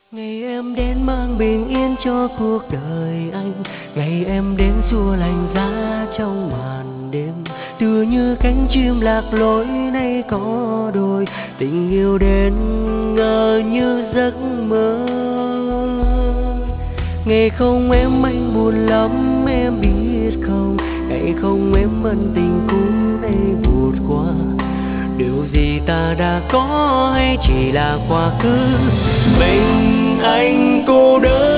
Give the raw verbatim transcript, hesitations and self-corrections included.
Ngày em đến mang bình yên cho cuộc đời anh, ngày em đến xua lạnh giá trong màn đêm. Tựa như cánh chim lạc lối nay có đôi, tình yêu đến ngỡ như giấc mơ. Ngày không em anh buồn lắm em biết không, ngày không em ân tình cũ nay vụt qua. Điều gì ta đã có hay chỉ là quá khứ, mình anh cô đơn